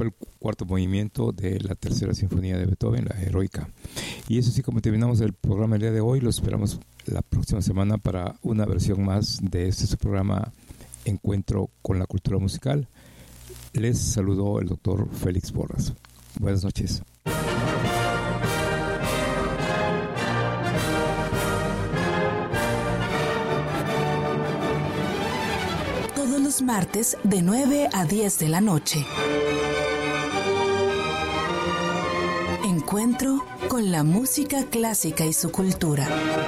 fue el cuarto movimiento de la tercera sinfonía de Beethoven, la Heroica. Y eso sí, como terminamos el programa el día de hoy, lo esperamos la próxima semana para una versión más de este su programa Encuentro con la Cultura Musical. Les saludó el doctor Félix Borras. Buenas noches. Todos los martes de 9 a 10 de la noche. Encuentro con la música clásica y su cultura.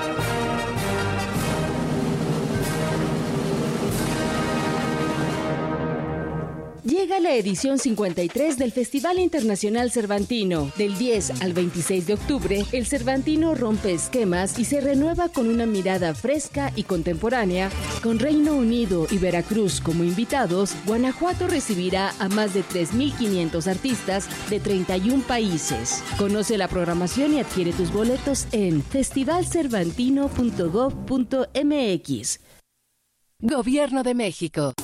Llega la edición 53 del Festival Internacional Cervantino. Del 10 al 26 de octubre, el Cervantino rompe esquemas y se renueva con una mirada fresca y contemporánea. Con Reino Unido y Veracruz como invitados, Guanajuato recibirá a más de 3.500 artistas de 31 países. Conoce la programación y adquiere tus boletos en festivalcervantino.gov.mx. Gobierno de México.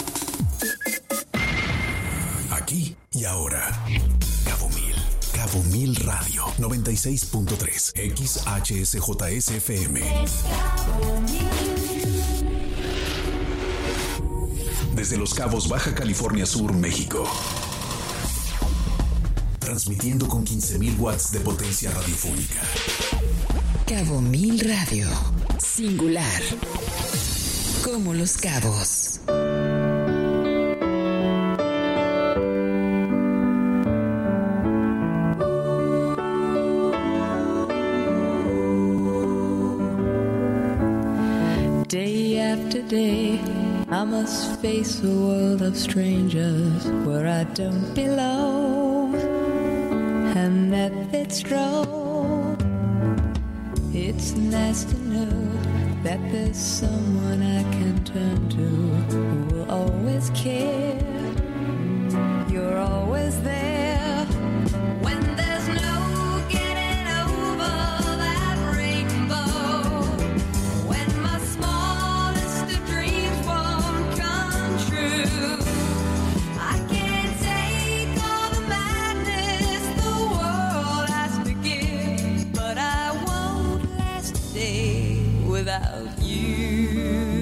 Aquí y ahora. Cabo Mil Radio 96.3 XHSJSFM. Desde Los Cabos, Baja California Sur, México. Transmitiendo con 15.000 watts de potencia radiofónica. Cabo Mil Radio. Singular. Como Los Cabos. Day after day, I must face a world of strangers where I don't belong. And at its draw, it's nice to know that there's someone I can turn to who will always care. You're always there when there's no getting over that rainbow. When my smallest of dreams won't come true, I can't take all the madness the world has to give, but I won't last a day without you.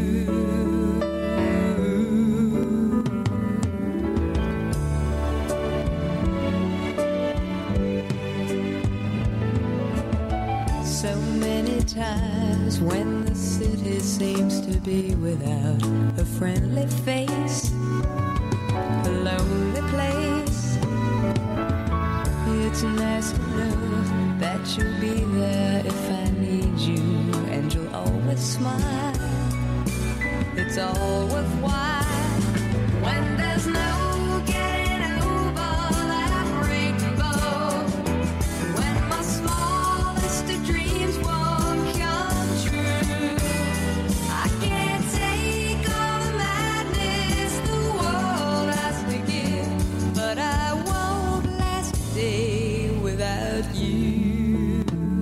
So many times when the city seems to be without a friendly face, a lonely place, it's nice to know that you'll be there if I need you, and you'll always smile. It's all worthwhile when there's no getting over that rainbow. When my smallest of dreams won't come true, I can't take all the madness the world has to give, but I won't last a day without you.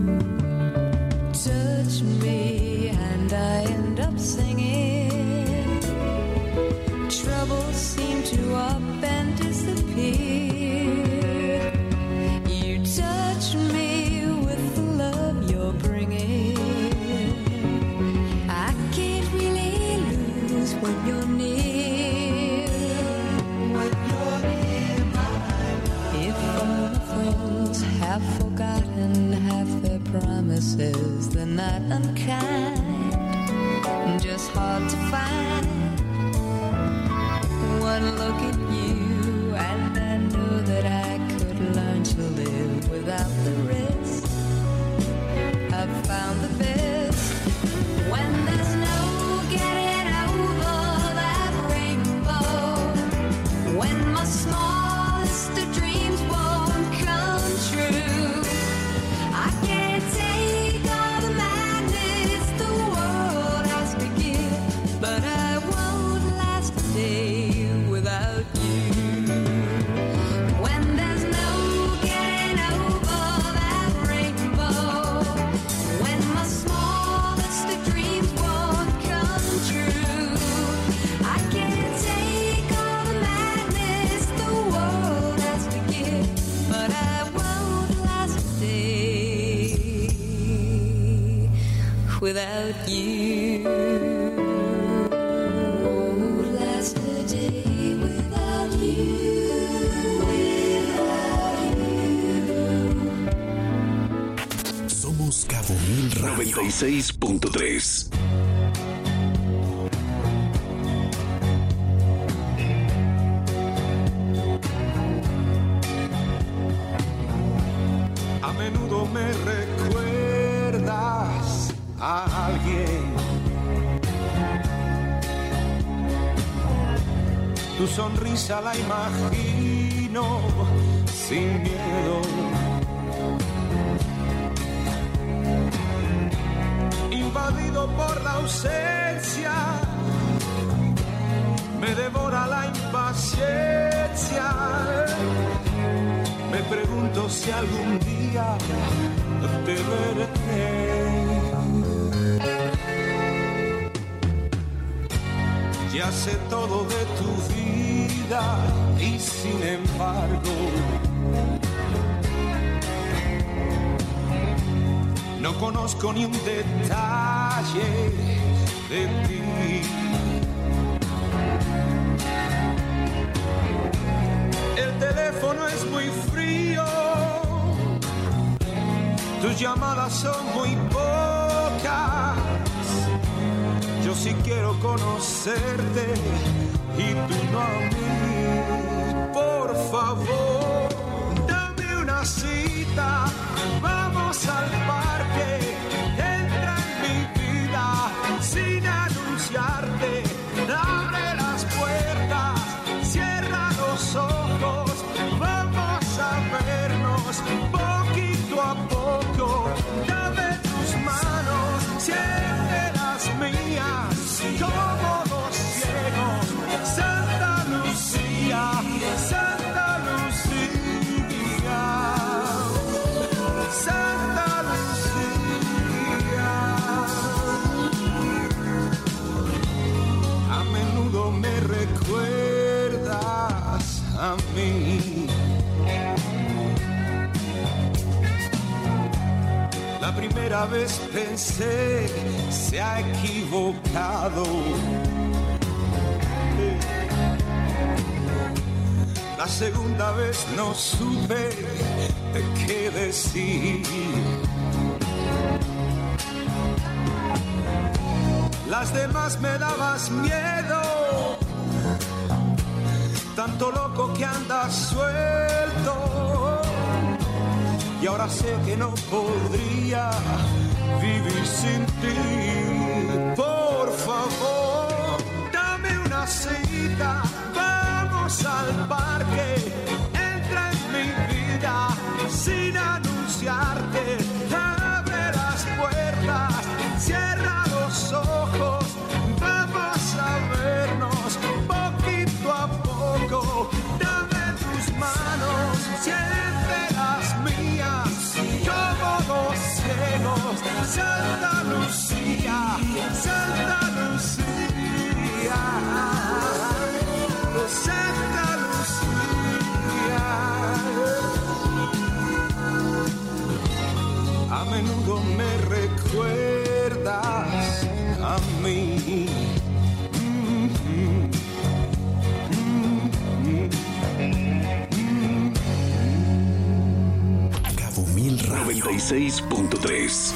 Touch me and I end up singing. Troubles seem to up and disappear. You touch me with the love you're bringing. I can't really lose when you're near. When you're near if all my friends have forgotten half their promises, they're not unkind, just hard to find. One look at you and I know that I could learn to live without the risk. I've found the best when there's no getting over that rainbow. When my smallest of dreams won't come true, I can't take all the madness the world has to give, but I won't last a day without you. without you. Last a day without you, without you. Somos Cabo Mil Radio 96.3. A menudo me recuerdas a alguien. Tu sonrisa la imagino sin miedo. Invadido por la ausencia, me devora la impaciencia. Me pregunto si algún día te veré. Ya sé todo de tu vida y sin embargo no conozco ni un detalle de ti. El teléfono es muy frío, tus llamadas son muy pocas. Yo sí quiero conocerte y tú no a mí. Por favor, dame una cita, vamos al parque, entra en mi vida sin anunciarte. Abre las puertas, cierra los ojos, vamos a vernos poquito a poco. Dame tus manos, siente las mías, como dos ciegos. Santa Lucía, Santa Lucía, Santa Lucía. A menudo me recuerdas a mí. La primera vez pensé, se ha equivocado. La segunda vez no supe qué decir. Las demás me dabas miedo, tanto loco que andas suelto. Y ahora sé que no podría vivir sin ti. Por favor, dame una cita, vamos al parque, entra en mi vida sin anunciarte. Abre las puertas, cierra los ojos, vamos a vernos poquito a poco. Dame tus manos, siente las mías, como dos ciegos. Santa Lucía, Santa Lucía, Santa Lucía. A menudo me recuerdas a mí. Cabo Mil Radio 96.3.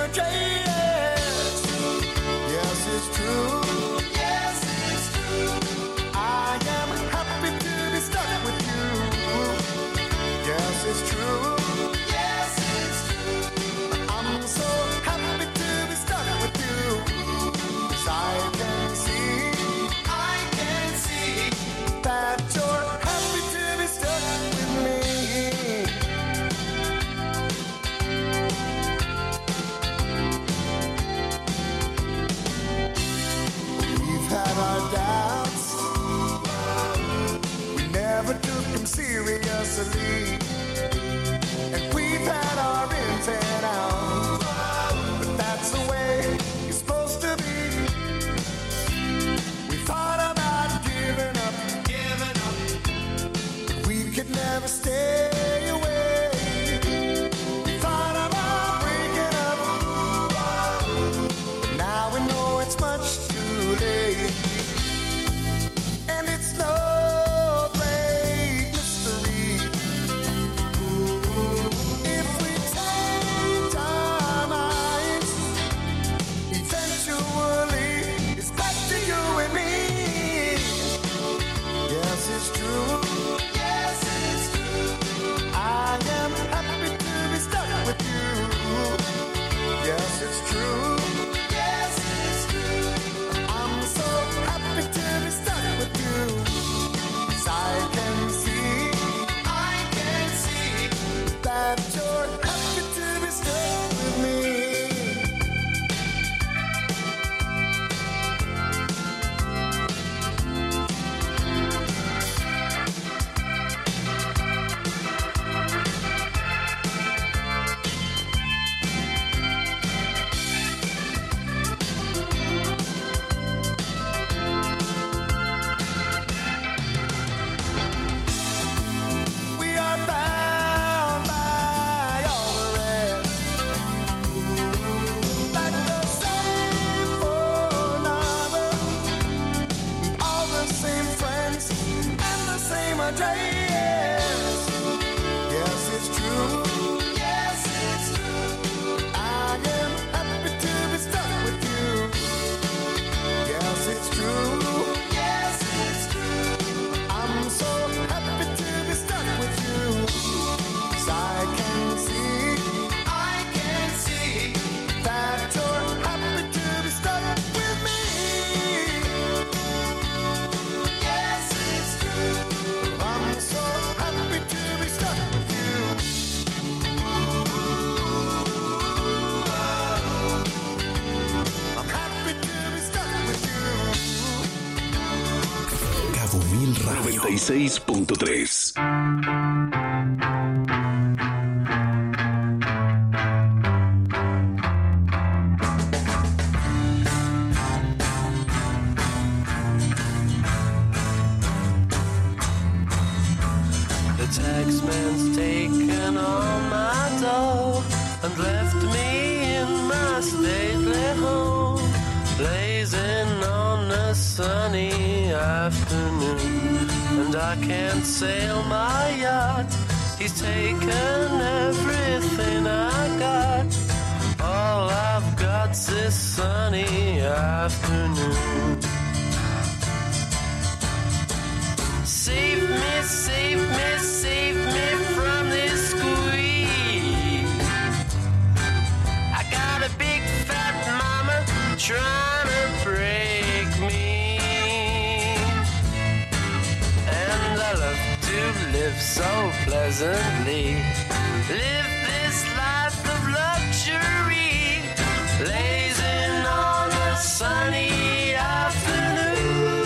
J. Yes, it's true. Yes, it's true. I am happy to be stuck with you. Yes, it's true. Yes, it's true. I'm so happy to be stuck with you. 'Cause I can see that you're happy to be stuck with me. We've had our doubts, we never took them seriously, and we've had our ins and outs, but that's the way it's supposed to be. We thought about giving up, but we could never stay away. We thought about breaking up, but now we know it's much too late. And it's no great mystery. If we change our minds, eventually it's back to you and me. Yes, it's true. Yes, it's true. I am happy to be stuck with you. Yes, it's true. Yes, it's true. I'm so happy to be stuck with you. 'Cause I can see that you're happy to be stuck with me. We are bound by all the rest, like the same phone number, all the same friends, and the same address. Yes, it's true. Yes, it's true. I am happy to be stuck with you. Yes, it's true. Yes, it's true. I'm so happy to be stuck with you. 'Cause I can see that you're happy to be stuck with me. Yes, it's true. I'm so happy to be stuck with you. I'm happy to be stuck with you. Cabo Mil Radio 96.3. The taxman's taken all my dough and left me in my stately home, blazing on a sunny afternoon. And I can't sail my yacht, he's taken everything I got. All I've got's this sunny afternoon. Save me, save me, save me from this squeeze. I got a big fat mama trying to break me, and I love to live so pleasantly, live this life of luxury, blazing on a sunny afternoon.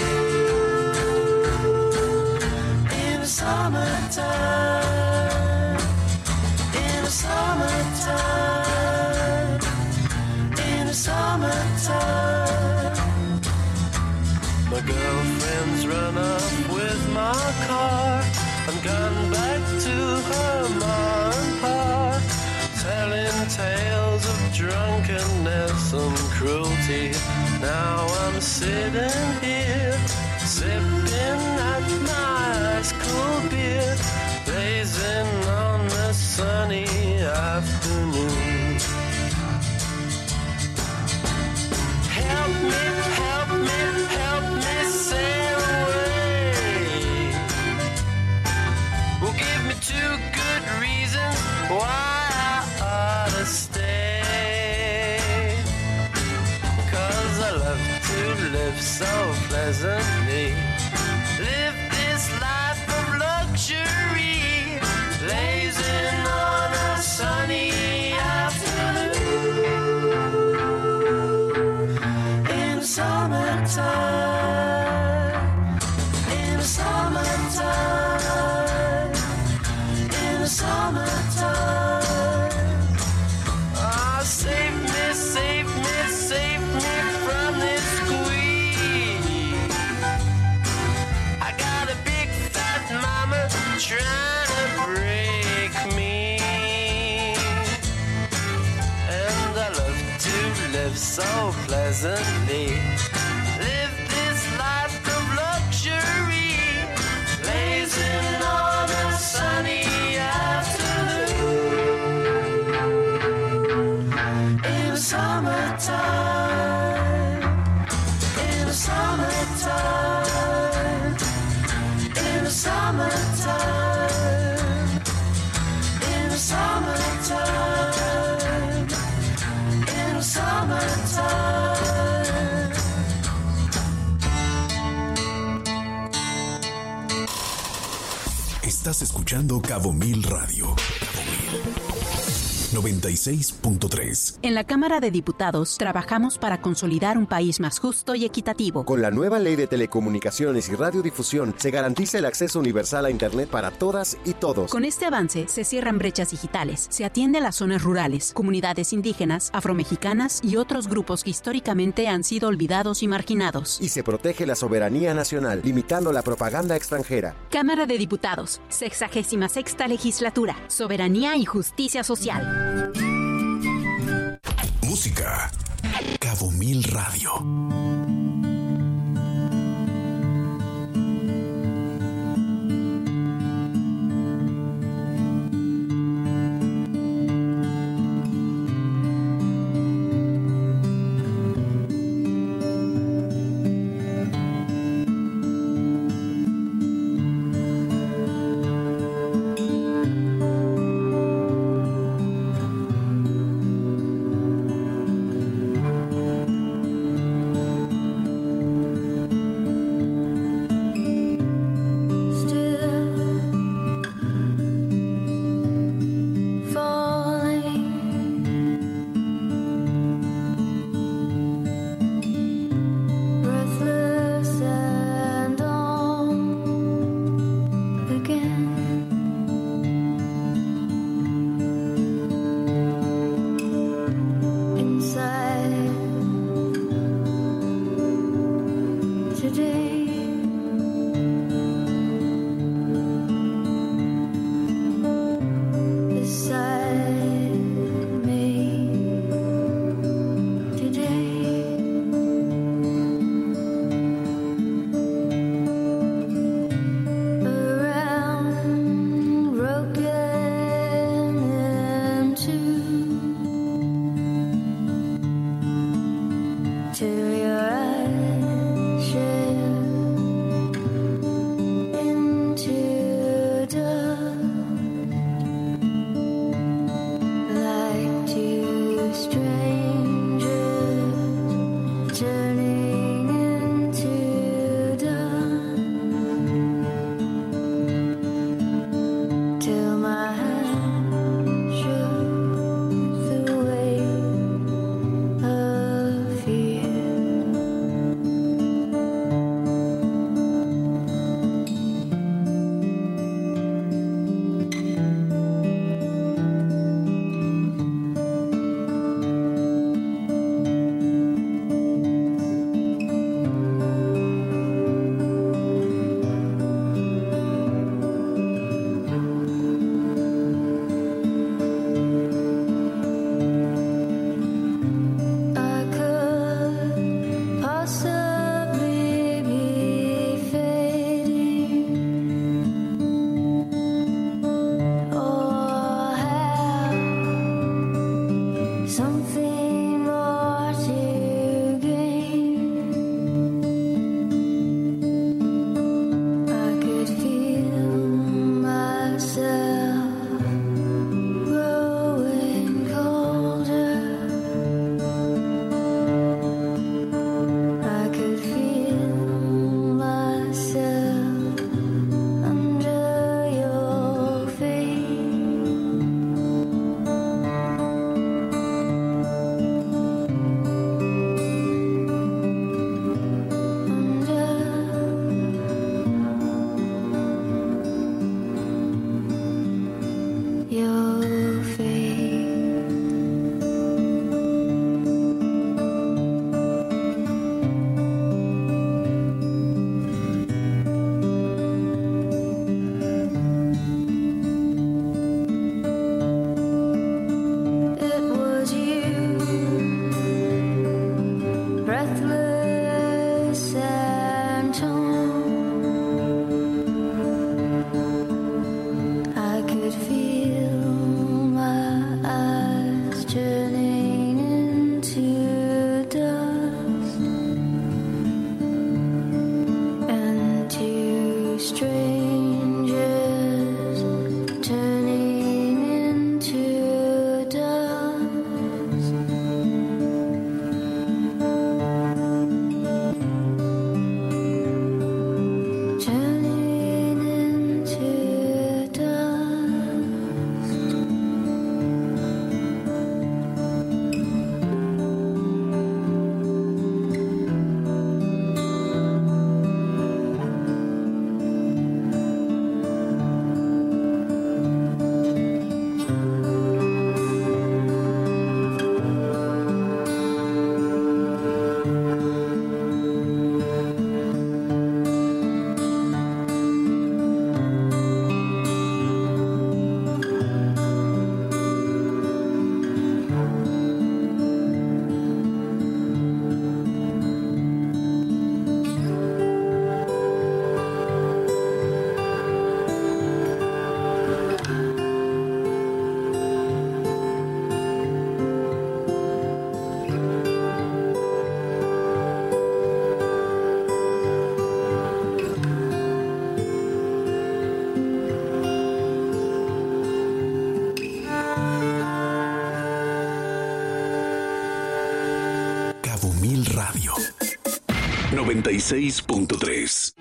In the summertime, in the summertime, in the summertime. My girlfriend's run up with my car and gone back to her mom and pa, telling tales of drunkenness and cruelty. Now I'm sitting here, sipping at my ice cold beer, blazing on a sunny afternoon. pleasantly. Live this life of luxury, blazing on a sunny afternoon. In the summertime, in the summertime, in the summertime. Oh, save me, save me, save me from this squeeze. I got a big fat mama trying to break me, and I love to live so pleasantly. Live this life of luxury, blazing on a sunny afternoon. In the summertime, in the summertime, in the summertime, in the summertime, in the summertime. Estás escuchando Cabo Mil Radio. Cabo Mil 96.3. En la Cámara de Diputados trabajamos para consolidar un país más justo y equitativo. Con la nueva Ley de Telecomunicaciones y Radiodifusión se garantiza el acceso universal a Internet para todas y todos. Con este avance se cierran brechas digitales, se atiende a las zonas rurales, comunidades indígenas, afromexicanas y otros grupos que históricamente han sido olvidados y marginados. Y se protege la soberanía nacional, limitando la propaganda extranjera. Cámara de Diputados, 66ª Legislatura, Soberanía y Justicia Social. Música. Cabo Mil Radio. Cabo Mil Radio 96.3.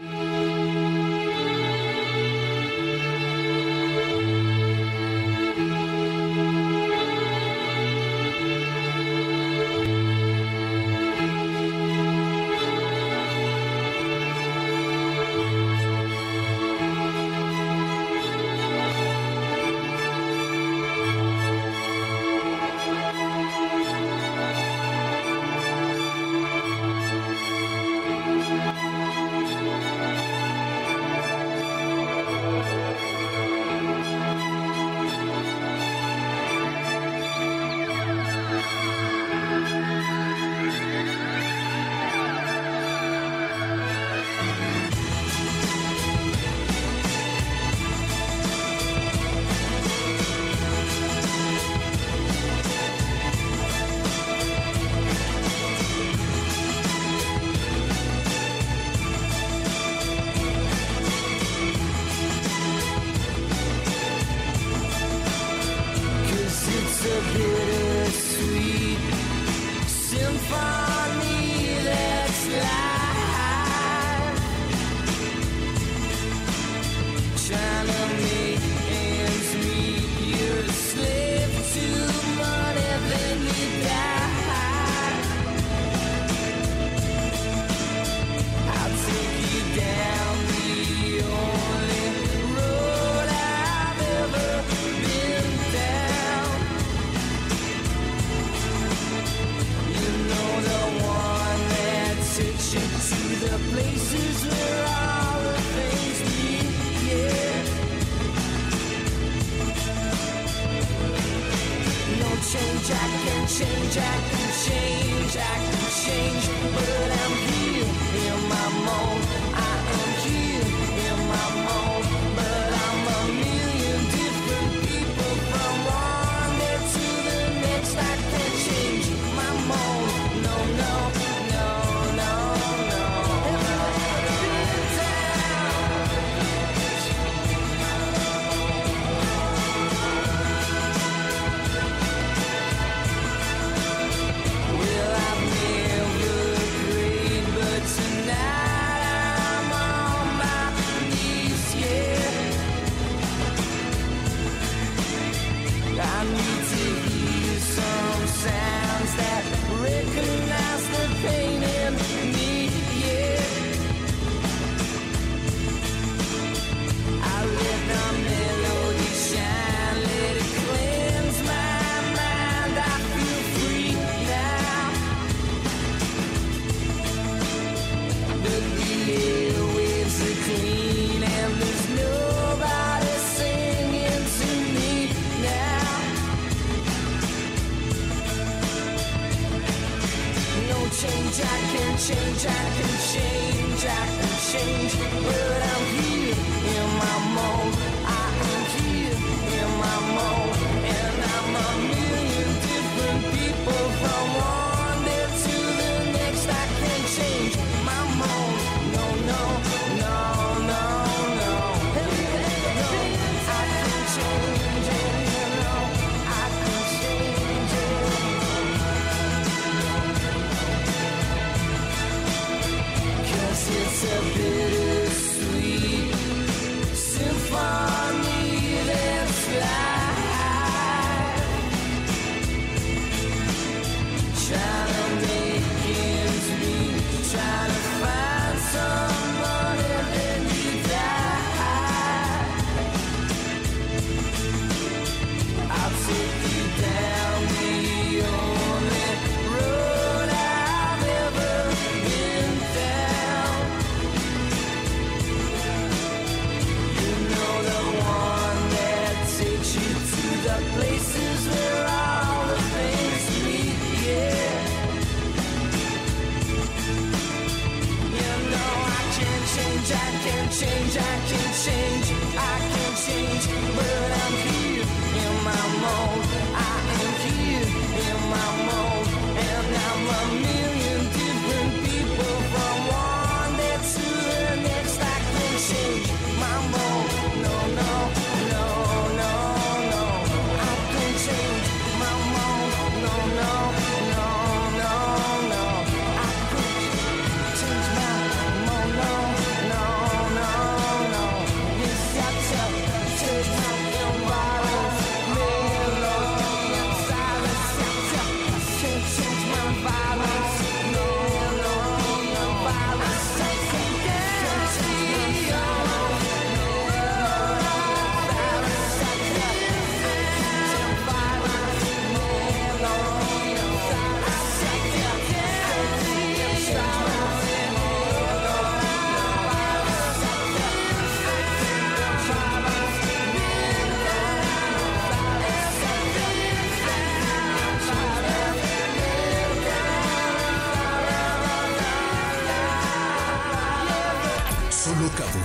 It's a bittersweet symphony.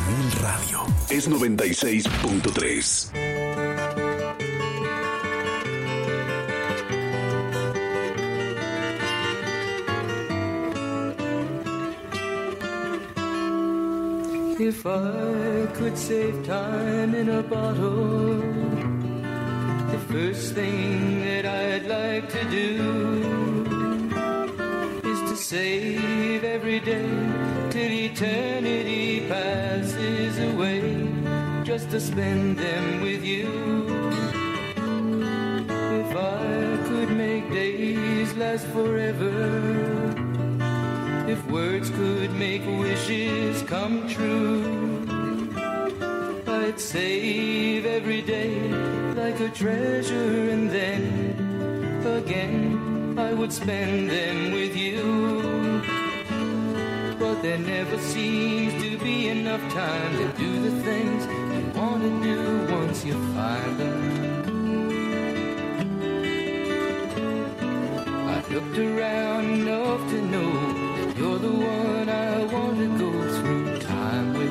Mil Radio. Es 96.3. If I could save time in a bottle, the first thing that I'd like to do is to save every day till eternity passes away, just to spend them with you. If I could make days last forever, if words could make wishes come true, I'd save every day like a treasure, and then again I would spend them with you. But there never seems to be enough time to do the things you want to do once you find them. I've looked around enough to know you're the one I want to go through time with.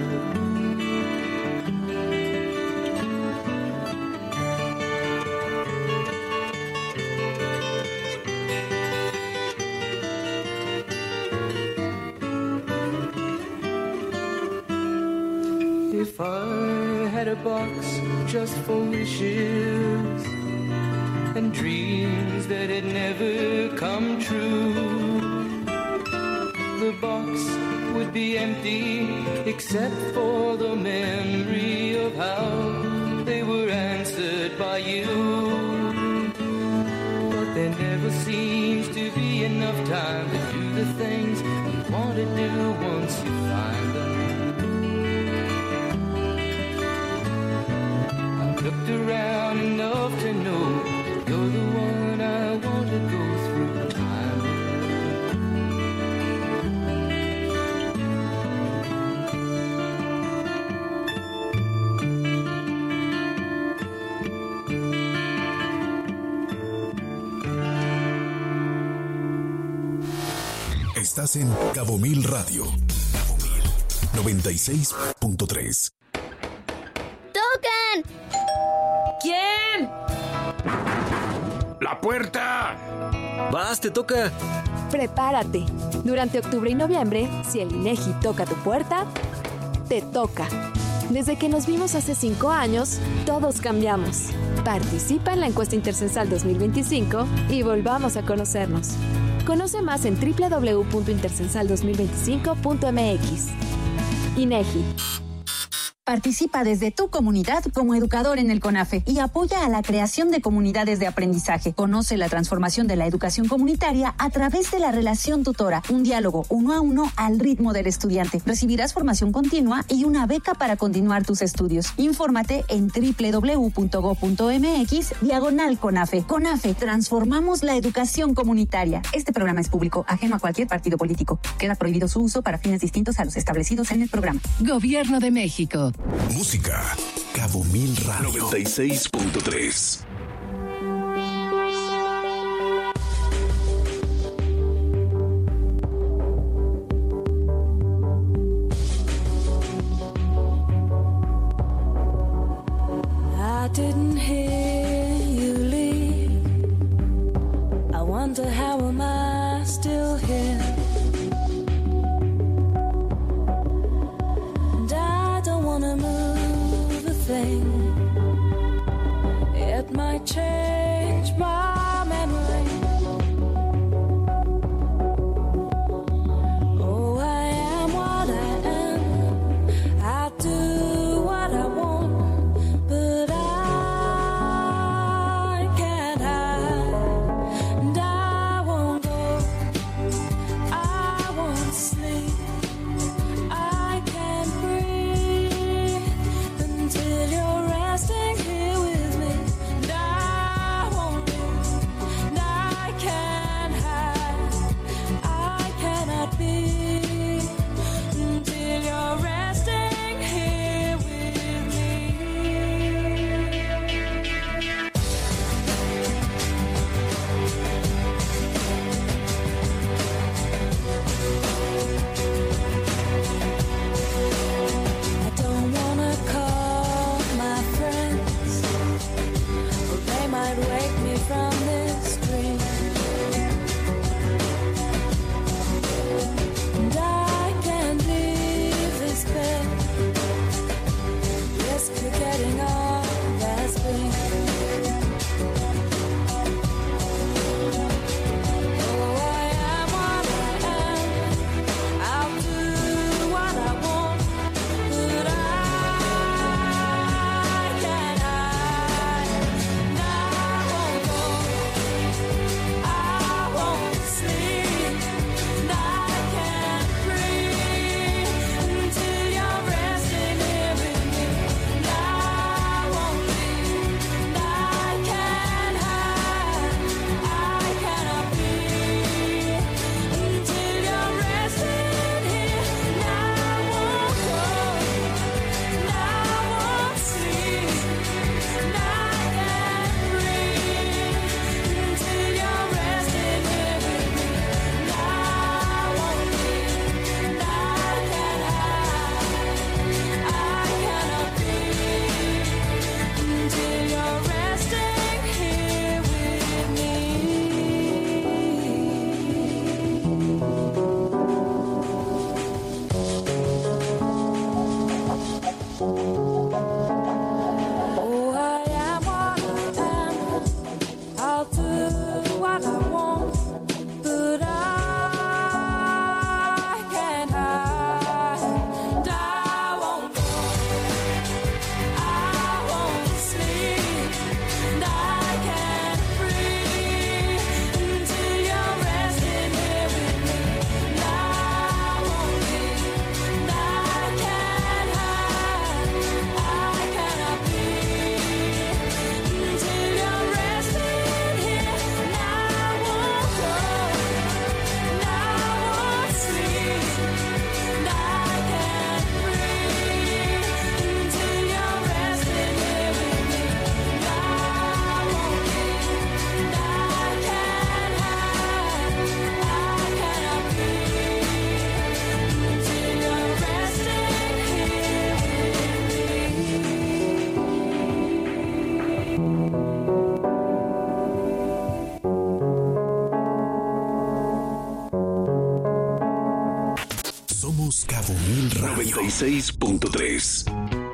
If I had a box just for wishes and dreams that had never come true, the box would be empty except for the memory of how they were answered by you. But there never seems to be enough time to do the things you want to do once you find them. I've looked around enough to know you're the one I want to go through time with. Estás en Cabo Mil Radio. Cabo Mil 96.3. ¡Tocan! ¿Quién? ¡La puerta! ¡Vas, te toca! Prepárate. Durante octubre y noviembre, si el INEGI toca tu puerta, te toca. Desde que nos vimos hace 5 años, todos cambiamos. Participa en la encuesta Intercensal 2025 y volvamos a conocernos. Conoce más en www.intercensal2025.mx. INEGI. Participa desde tu comunidad como educador en el CONAFE y apoya a la creación de comunidades de aprendizaje. Conoce la transformación de la educación comunitaria a través de la relación tutora, un diálogo 1 a 1 al ritmo del estudiante. Recibirás formación continua y una beca para continuar tus estudios. Infórmate en www.go.mx/CONAFE. CONAFE, transformamos la educación comunitaria. Este programa es público, ajeno a cualquier partido político. Queda prohibido su uso para fines distintos a los establecidos en el programa. Gobierno de México. Música. Cabo Mil Radio. 96.3. I didn't hear you leave. I wonder how am I still here? And I don't wanna move a thing. It might change my memory. Oh, I am what I am. I do what I want. But I can't hide, and I won't go. I Cabo Mil Radio 96.3.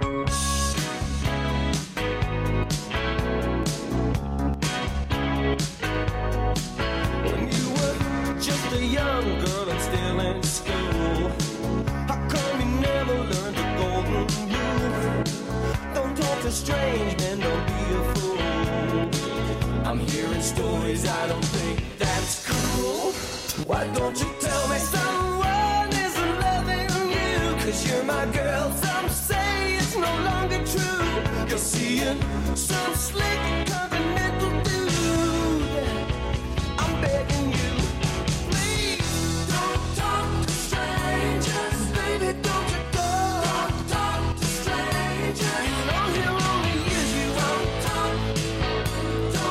When you were just a young girl and still in school, how come you never learned the golden rule? Don't talk to strange men, don't be a fool. I'm hearing stories, I don't think that's cool. Why don't you tell me someone isn't loving you? 'Cause you're my girl, some say it's no longer true. You're seeing some slick continental dude. I'm begging you, please don't talk to strangers. Baby, don't you talk to strangers. You know he'll only use you. Don't talk to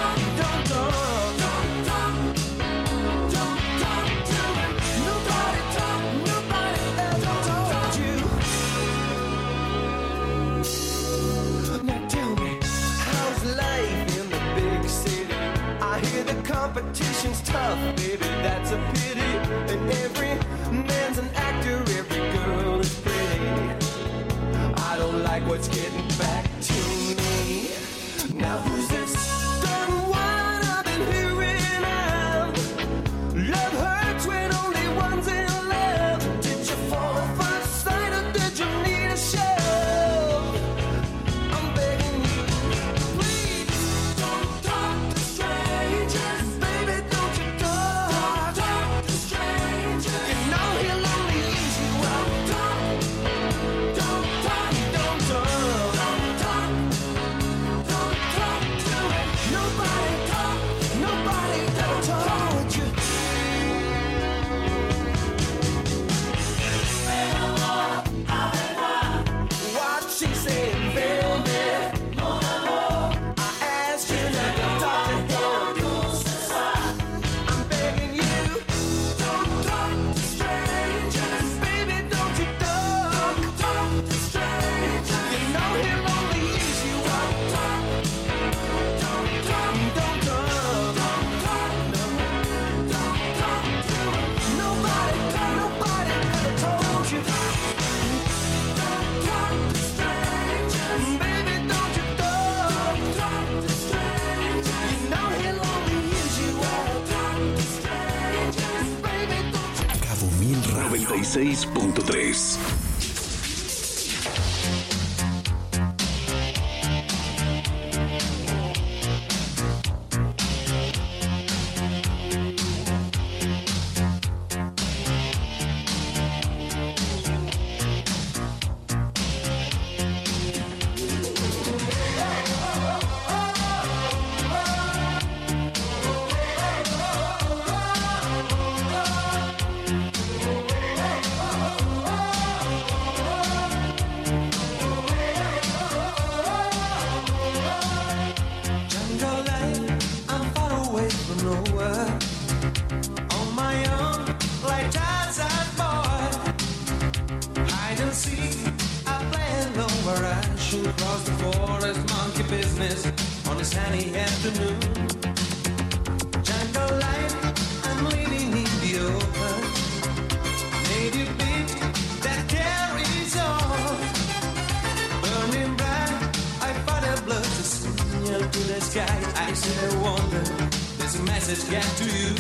him. Nobody ever told you. Now tell me, how's life in the big city? I hear the competition's tough, baby, that's a pity. And every man's an actor, every girl is pretty. I don't like what's getting back to me. Now who's this done one I've been hearing of? Love hurts when only one's in love. Did you fall at first sight or did you need a shove? I'm begging you, please don't talk to strangers. Baby, don't you talk to strangers. You know he'll only use you up. Don't talk to him. Nobody ever told you. What she said, baby. I asked you not to talk to him. I'm begging you, don't talk to strangers. Baby, don't you talk to strangers. You know he'll only use you up. Don't talk to him. Nobody ever told you. Don't talk to strangers. Baby, don't you talk to strangers. You know he'll only use you up. Talk to strangers. Baby, don't you. Cabo Mil Radio 96.3. Jungle life, I'm far away from nowhere. On my own, like Tarzan boy. Hide and seek, I play alone where I shoot across the forest. Monkey business on a sunny afternoon. Jungle life, I'm living in the open. Native beat that carries on. Burning bright, I fight a blood to signal to the sky. I sit and wonder, does a message get to you?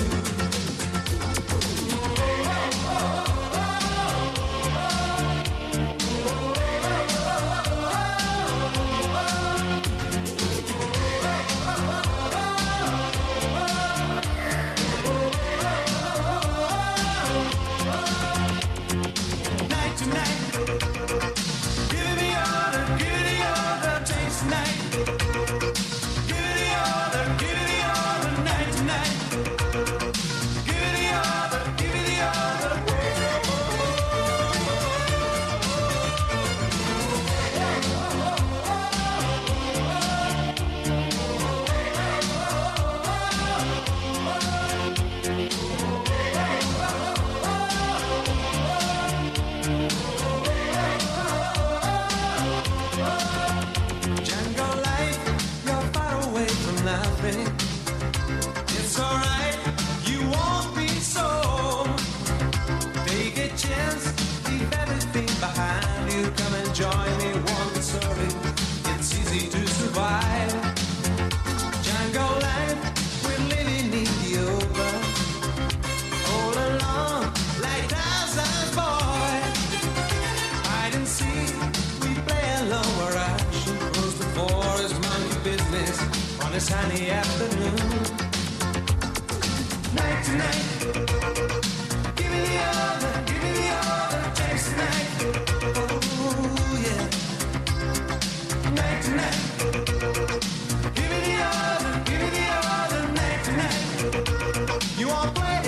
It's alright, you won't be so. Take a chance, leave everything behind you. Come and join me, won't be sorry. It's easy to survive. Jungle life, we're living in the open. All alone, like Tarzan's boy. Hide and seek, we play alone. We're rushing across the forest, monkey business. On a sunny afternoon, night to night, give me the other, chase the night. Oh yeah, night to night, give me the other, night to night. You won't play,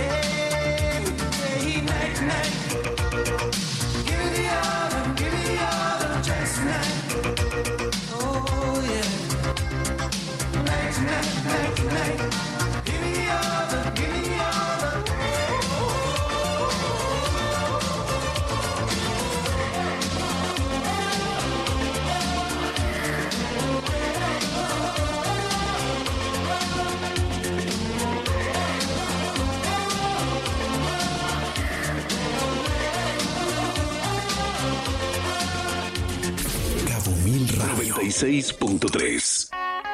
night to night. Give me the other, chase the night. Oh yeah. Night, give me the other, give me the other. Cabo Mil Radio 96.3.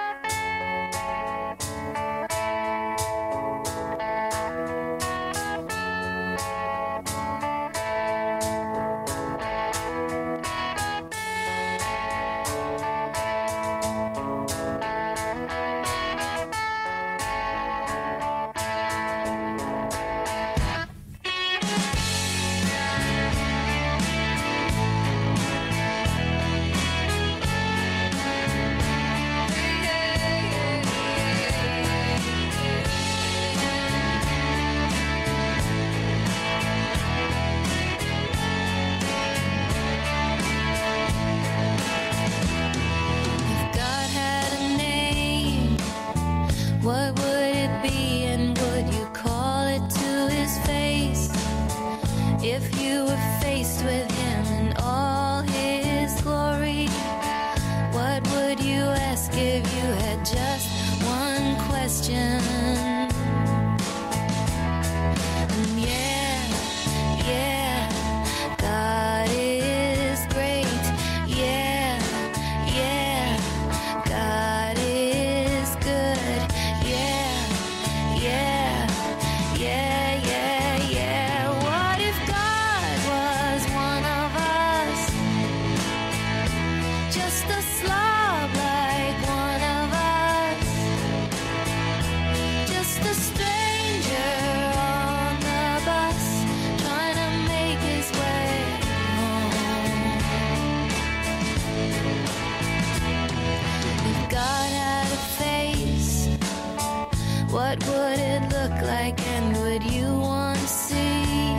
What would it look like and would you want to see?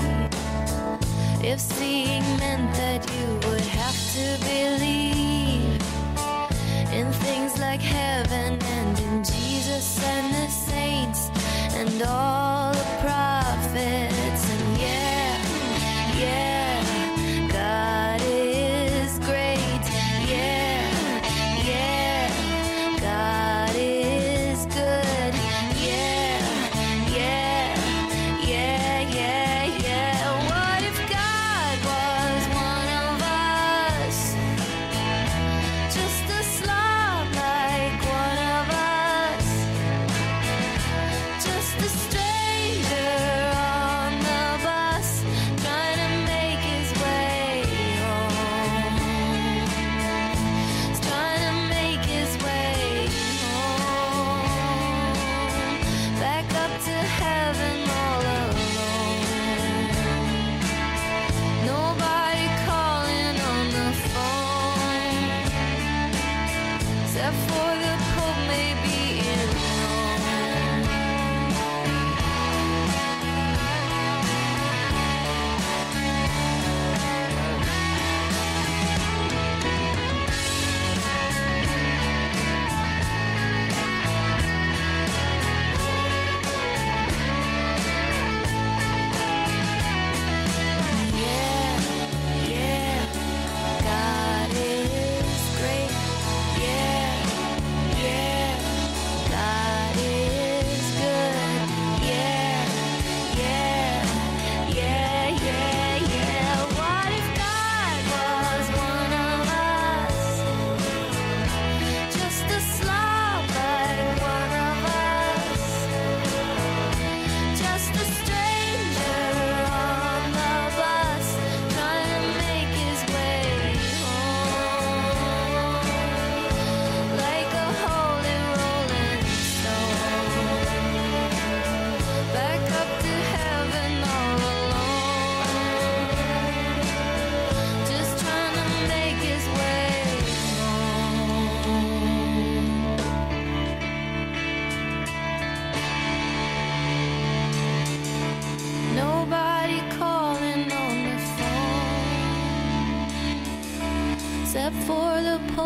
If seeing meant that you would have to believe in things like heaven and in Jesus and the saints and all the prophets. And yeah, God is great. Yeah, God is good. Yeah. What if God was one of us? Just a slob like one of us.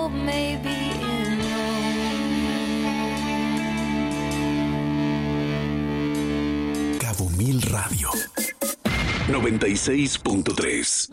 hope may be in Cabo Mil Radio 96.3.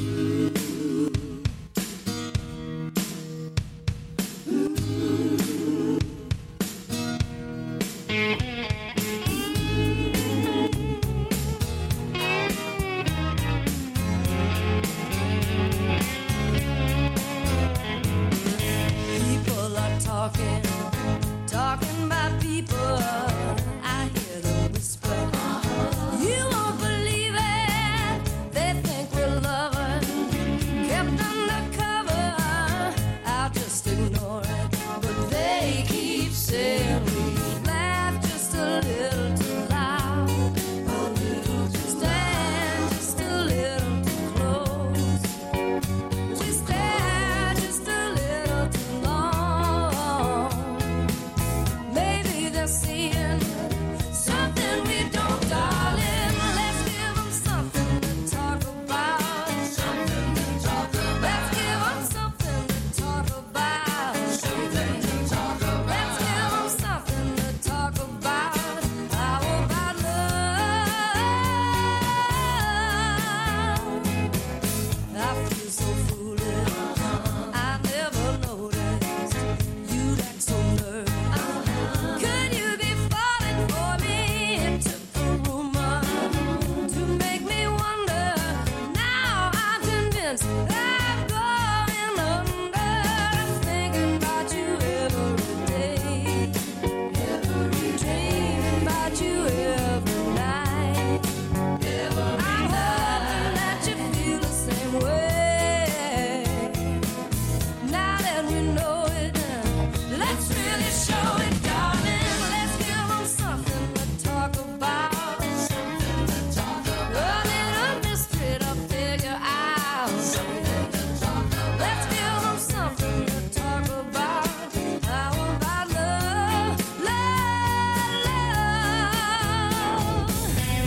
Talking about people, I hear them whisper. You won't believe it. They think we're lovers, kept undercover. I'll just ignore it, but they keep saying we laugh just a little too loud, a little too stand just a little too close. We stare just a little too long. Maybe they're seeing something we don't, darling. Let's give them something to talk about. Something to talk about. Let's give them something to talk about. Something to talk about. Let's give them something to talk about. How about love? I feel so foolish. I never noticed you'd act so nervous. Could you be falling for me? It took a rumor to make me wonder. Now I'm convinced I'm going under. I'm thinking about you every day, every dream about you every night. I'm hoping that you feel the same way. Now that we know it, let's really show it, darling. Let's give them something to talk about. Something to talk about. A little mystery to figure out. Something to talk about. Let's give them something to talk about. How about love, love, love?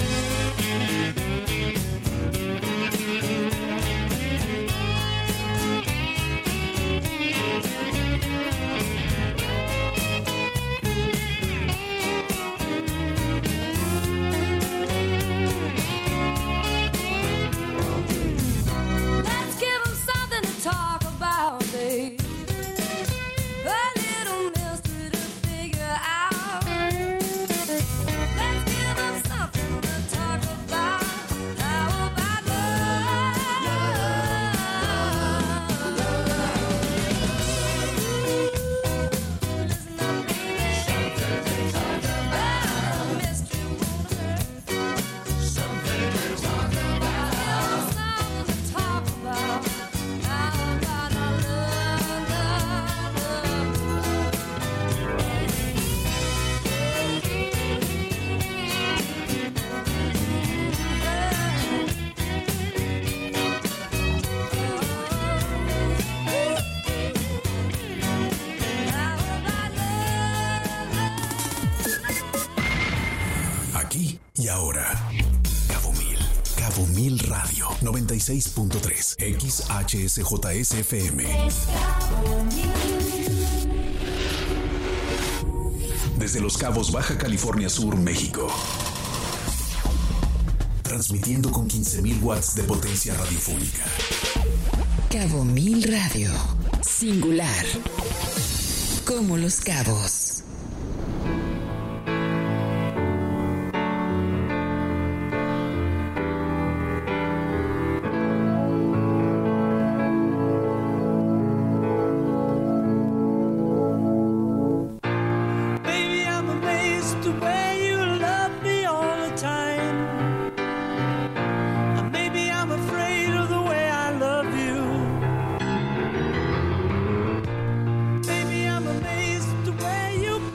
Let's give them something to talk about, babe. A little mystery to figure out. Let's give them something to talk about. How about listen up, baby. Something to talk about. Mystery won't hurt. Something to talk about. Something to talk about. How about our love, Aquí y ahora. Cabo Mil Radio 96.3 XHSJSFM. Desde Los Cabos, Baja California Sur, México. Transmitiendo con 15.000 watts de potencia radiofónica. Cabo Mil Radio. Singular. Como Los Cabos. Baby, I'm amazed the way you love me all the time. And maybe I'm afraid of the way I love you. Baby, I'm amazed the way you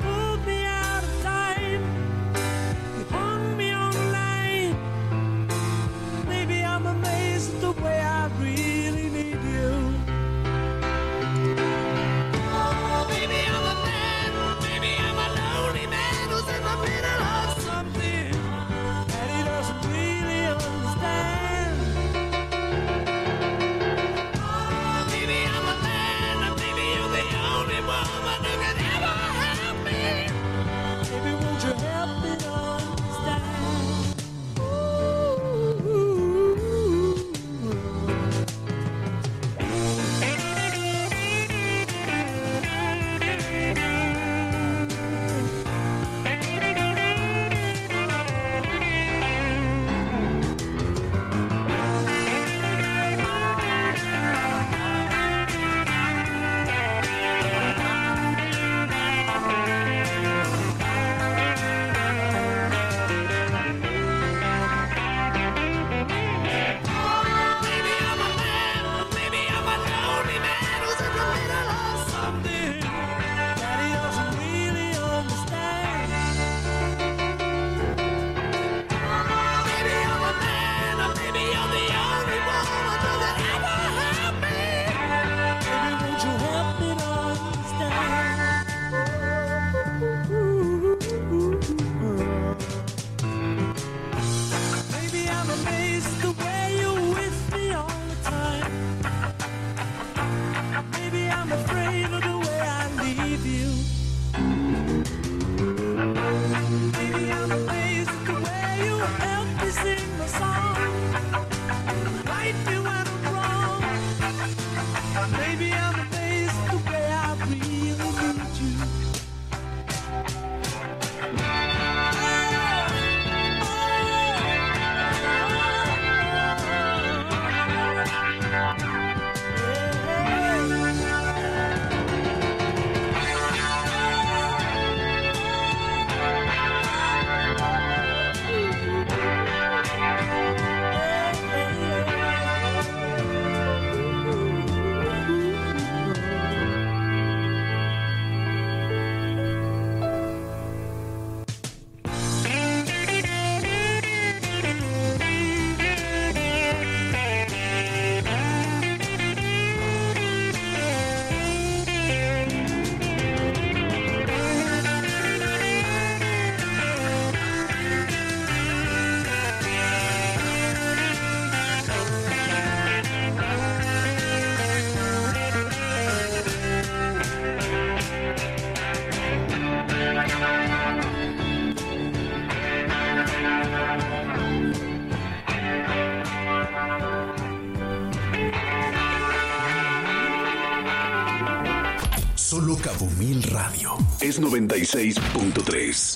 Cabo Mil Radio. Es 96.3.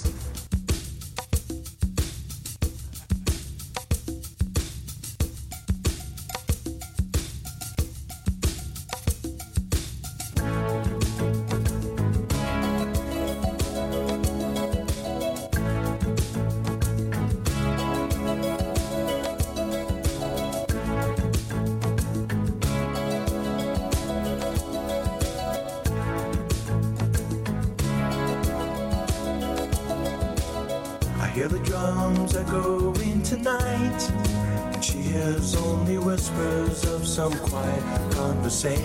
Hear the drums echoing tonight, and she hears only whispers of some quiet conversation.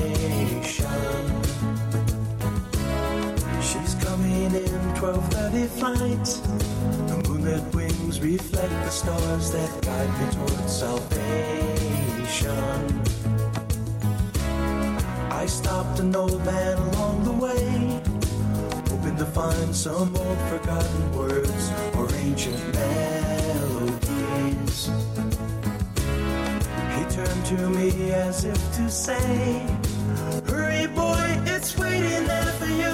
She's coming in 12:30 flight. The moonlit wings reflect the stars that guide me towards salvation. I stopped an old man along the way, hoping to find some old forgotten words or ancient melodies. He turned to me as if to say, hurry boy, it's waiting there for you.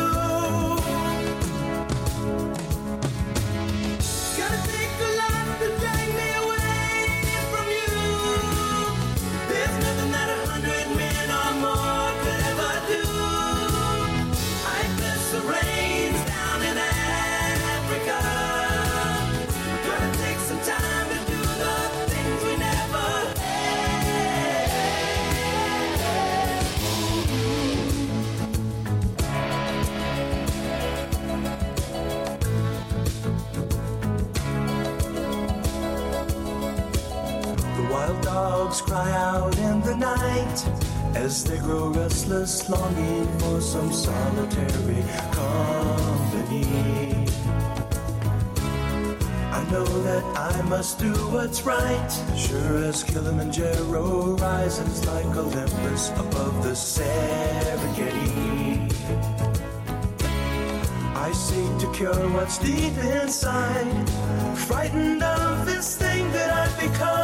Gotta take a lot to drag me away from you. There's nothing that 100 men or more could ever do. I bless the rains down in Africa. Gonna take some time to do the things we never The wild dogs cry out in the night as they grow restless, longing for some solitary company. I know that I must do what's right, sure as Kilimanjaro rises like Olympus above the Serengeti. I seek to cure what's deep inside, frightened of this thing that I've become.